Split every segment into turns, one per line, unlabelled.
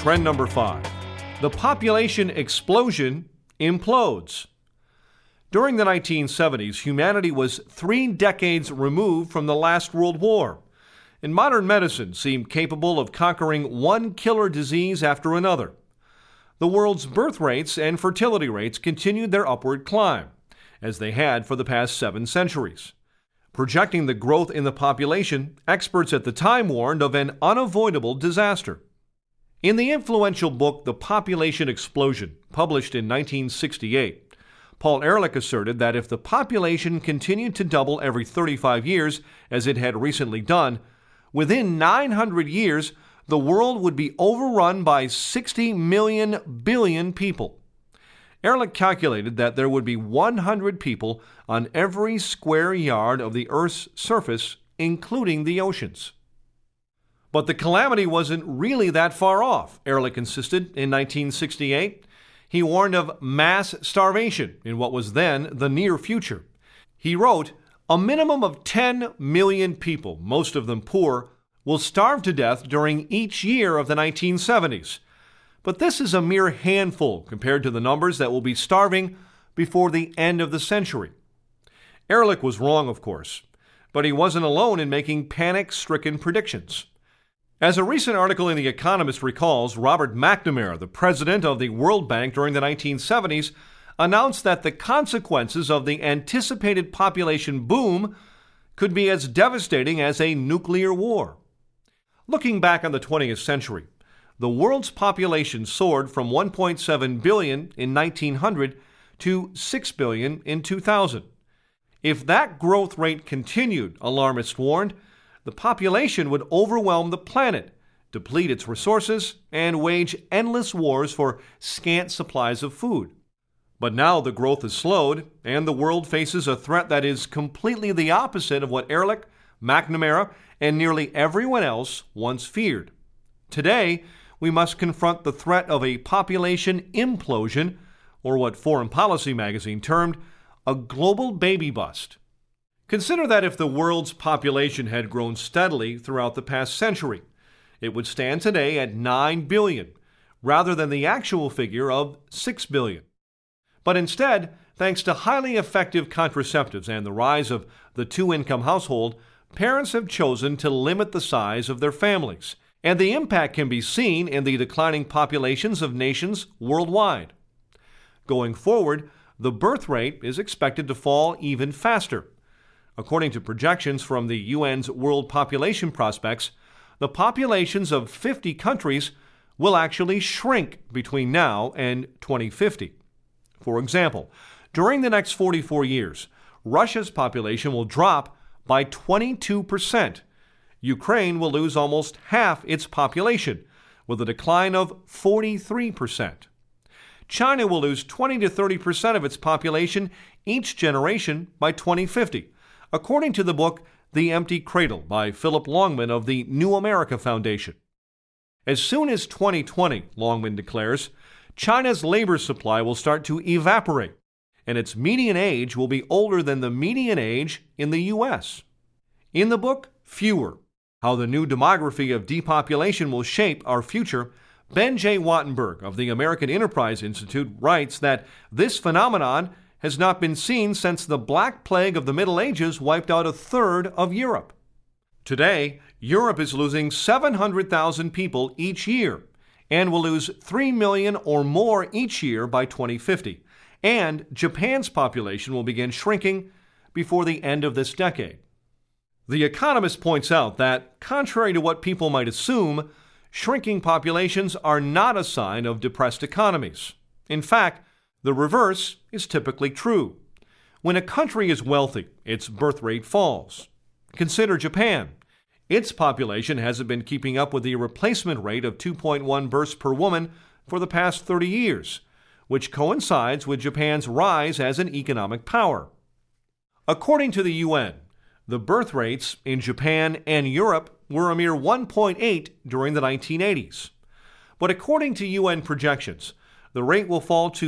Trend number 5. The population explosion implodes. During the 1970s, humanity was 3 decades removed from the last World War, and modern medicine seemed capable of conquering one killer disease after another. The world's birth rates and fertility rates continued their upward climb, as they had for the past 7 centuries. Projecting the growth in the population, experts at the time warned of an unavoidable disaster. In the influential book The Population Explosion, published in 1968, Paul Ehrlich asserted that if the population continued to double every 35 years, as it had recently done, within 900 years, the world would be overrun by 60 billion people. Ehrlich calculated that there would be 100 people on every square yard of the Earth's surface, including the oceans. But the calamity wasn't really that far off, Ehrlich insisted in 1968. He warned of mass starvation in what was then the near future. He wrote, "A minimum of 10 million people, most of them poor, will starve to death during each year of the 1970s. But this is a mere handful compared to the numbers that will be starving before the end of the century." Ehrlich was wrong, of course, but he wasn't alone in making panic-stricken predictions. As a recent article in The Economist recalls, Robert McNamara, the president of the World Bank during the 1970s, announced that the consequences of the anticipated population boom could be as devastating as a nuclear war. Looking back on the 20th century, the world's population soared from 1.7 billion in 1900 to 6 billion in 2000. If that growth rate continued, alarmists warned, the population would overwhelm the planet, deplete its resources, and wage endless wars for scant supplies of food. But now the growth has slowed, and the world faces a threat that is completely the opposite of what Ehrlich, McNamara, and nearly everyone else once feared. Today, we must confront the threat of a population implosion, or what Foreign Policy magazine termed a global baby bust. Consider that if the world's population had grown steadily throughout the past century, it would stand today at 9 billion, rather than the actual figure of 6 billion. But instead, thanks to highly effective contraceptives and the rise of the 2-income household, parents have chosen to limit the size of their families, and the impact can be seen in the declining populations of nations worldwide. Going forward, the birth rate is expected to fall even faster. According to projections from the UN's World Population Prospects, the populations of 50 countries will actually shrink between now and 2050. For example, during the next 44 years, Russia's population will drop by 22%. Ukraine will lose almost half its population, with a decline of 43%. China will lose 20 to 30% of its population each generation by 2050. According to the book The Empty Cradle by Philip Longman of the New America Foundation. As soon as 2020, Longman declares, China's labor supply will start to evaporate, and its median age will be older than the median age in the U.S. In the book Fewer, How the New Demography of Depopulation Will Shape Our Future, Ben J. Wattenberg of the American Enterprise Institute writes that this phenomenon has not been seen since the Black Plague of the Middle Ages wiped out a third of Europe. Today, Europe is losing 700,000 people each year and will lose 3 million or more each year by 2050. And Japan's population will begin shrinking before the end of this decade. The Economist points out that, contrary to what people might assume, shrinking populations are not a sign of depressed economies. In fact, the reverse is typically true. When a country is wealthy, its birth rate falls. Consider Japan. Its population hasn't been keeping up with the replacement rate of 2.1 births per woman for the past 30 years, which coincides with Japan's rise as an economic power. According to the UN, the birth rates in Japan and Europe were a mere 1.8 during the 1980s. But according to UN projections, the rate will fall to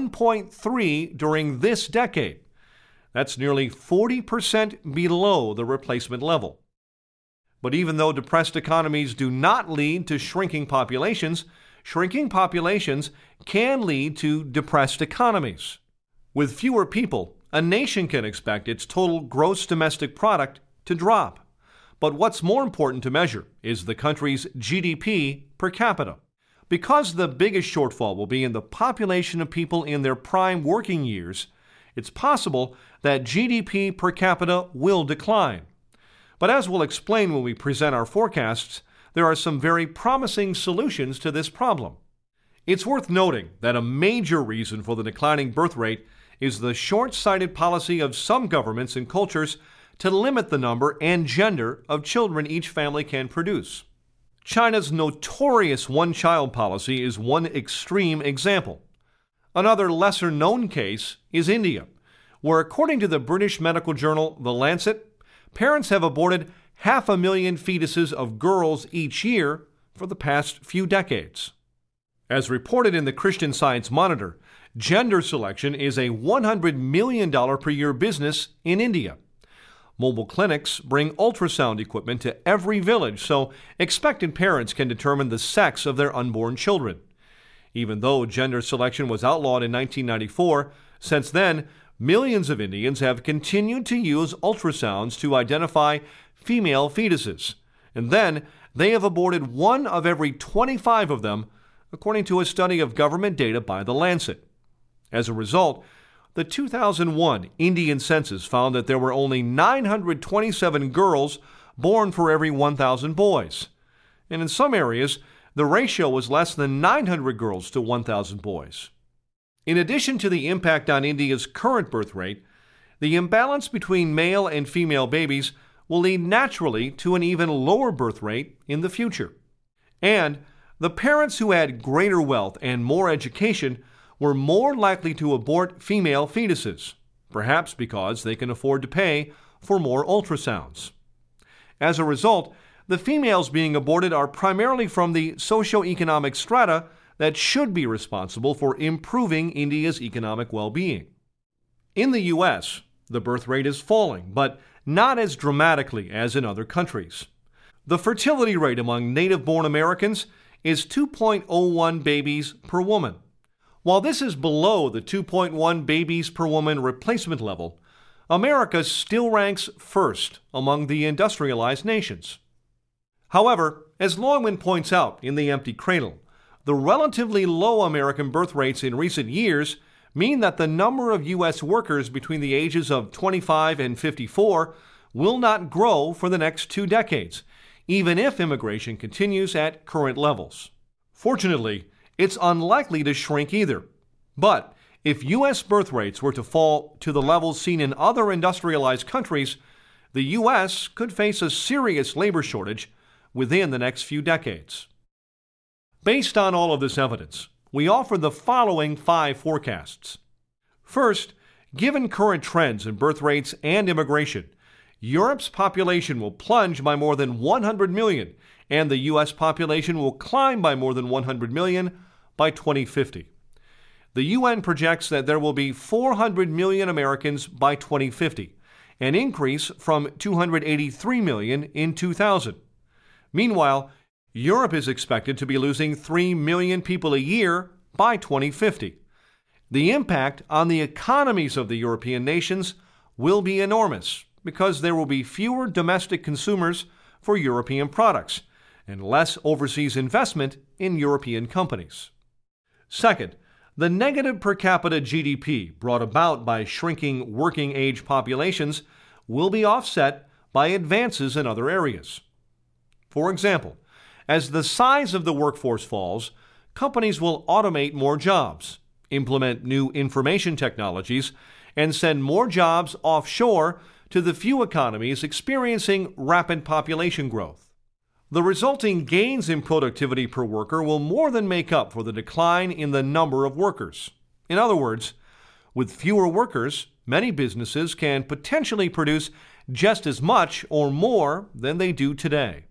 1.3 during this decade. That's nearly 40% below the replacement level. But even though depressed economies do not lead to shrinking populations, shrinking populations can lead to depressed economies. With fewer people, a nation can expect its total gross domestic product to drop. But what's more important to measure is the country's GDP per capita. Because the biggest shortfall will be in the population of people in their prime working years, it's possible that GDP per capita will decline. But as we'll explain when we present our forecasts, there are some very promising solutions to this problem. It's worth noting that a major reason for the declining birth rate is the short-sighted policy of some governments and cultures to limit the number and gender of children each family can produce. China's notorious one-child policy is one extreme example. Another lesser-known case is India, where according to the British medical journal The Lancet, parents have aborted 500,000 fetuses of girls each year for the past few decades. As reported in the Christian Science Monitor, gender selection is a $100 million per year business in India. Mobile clinics bring ultrasound equipment to every village so expectant parents can determine the sex of their unborn children. Even though gender selection was outlawed in 1994, since then, millions of Indians have continued to use ultrasounds to identify female fetuses, and then they have aborted 1 of every 25 of them, according to a study of government data by The Lancet. As a result, the 2001 Indian census found that there were only 927 girls born for every 1,000 boys, and in some areas, the ratio was less than 900 girls to 1,000 boys. In addition to the impact on India's current birth rate, the imbalance between male and female babies will lead naturally to an even lower birth rate in the future. And the parents who had greater wealth and more education were more likely to abort female fetuses, perhaps because they can afford to pay for more ultrasounds. As a result, the females being aborted are primarily from the socioeconomic strata that should be responsible for improving India's economic well-being. In the U.S., the birth rate is falling, but not as dramatically as in other countries. The fertility rate among native-born Americans is 2.01 babies per woman. While this is below the 2.1 babies per woman replacement level, America still ranks first among the industrialized nations. However, as Longman points out in The Empty Cradle, the relatively low American birth rates in recent years mean that the number of U.S. workers between the ages of 25 and 54 will not grow for the next 2 decades, even if immigration continues at current levels. Fortunately, it's unlikely to shrink either. But if U.S. birth rates were to fall to the levels seen in other industrialized countries, the U.S. could face a serious labor shortage within the next few decades. Based on all of this evidence, we offer the following 5 forecasts. First, given current trends in birth rates and immigration, Europe's population will plunge by more than 100 million, and the U.S. population will climb by more than 100 million by 2050. The UN projects that there will be 400 million Americans by 2050, an increase from 283 million in 2000. Meanwhile, Europe is expected to be losing 3 million people a year by 2050. The impact on the economies of the European nations will be enormous because there will be fewer domestic consumers for European products and less overseas investment in European companies. Second, the negative per capita GDP brought about by shrinking working-age populations will be offset by advances in other areas. For example, as the size of the workforce falls, companies will automate more jobs, implement new information technologies, and send more jobs offshore to the few economies experiencing rapid population growth. The resulting gains in productivity per worker will more than make up for the decline in the number of workers. In other words, with fewer workers, many businesses can potentially produce just as much or more than they do today.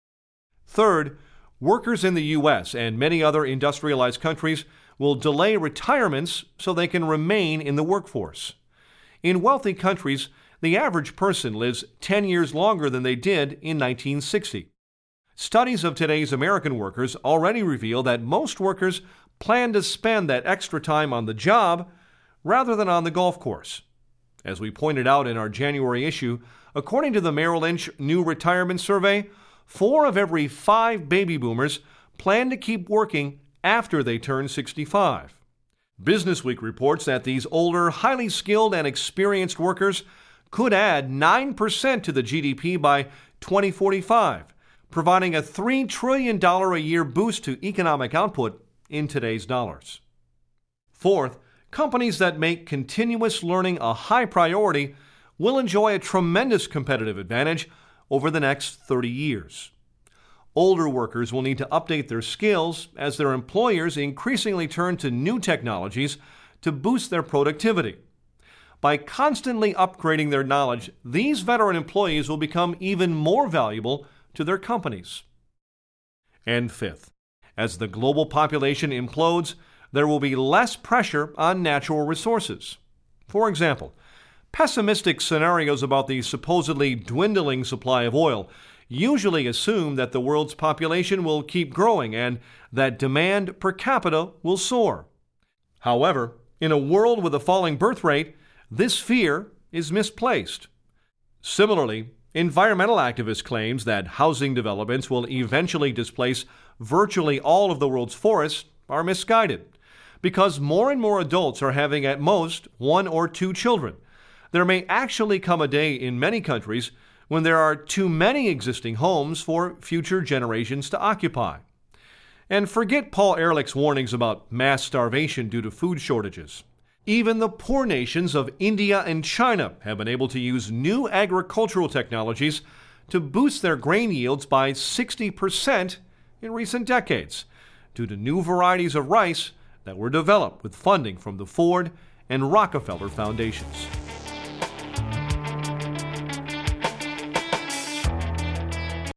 Third, workers in the U.S. and many other industrialized countries will delay retirements so they can remain in the workforce. In wealthy countries, the average person lives 10 years longer than they did in 1960. Studies of today's American workers already reveal that most workers plan to spend that extra time on the job rather than on the golf course. As we pointed out in our January issue, according to the Merrill Lynch New Retirement Survey, 4 of every 5 baby boomers plan to keep working after they turn 65. Businessweek reports that these older, highly skilled and experienced workers could add 9% to the GDP by 2045, providing a $3 trillion a year boost to economic output in today's dollars. Fourth, companies that make continuous learning a high priority will enjoy a tremendous competitive advantage over the next 30 years. Older workers will need to update their skills as their employers increasingly turn to new technologies to boost their productivity. By constantly upgrading their knowledge, these veteran employees will become even more valuable to their companies. And fifth, as the global population implodes, there will be less pressure on natural resources. For example, pessimistic scenarios about the supposedly dwindling supply of oil usually assume that the world's population will keep growing and that demand per capita will soar. However, in a world with a falling birth rate, this fear is misplaced. Similarly, environmental activists claim that housing developments will eventually displace virtually all of the world's forests are misguided, because more and more adults are having at most 1 or 2 children. There may actually come a day in many countries when there are too many existing homes for future generations to occupy. And forget Paul Ehrlich's warnings about mass starvation due to food shortages. Even the poor nations of India and China have been able to use new agricultural technologies to boost their grain yields by 60% in recent decades, due to new varieties of rice that were developed with funding from the Ford and Rockefeller Foundations.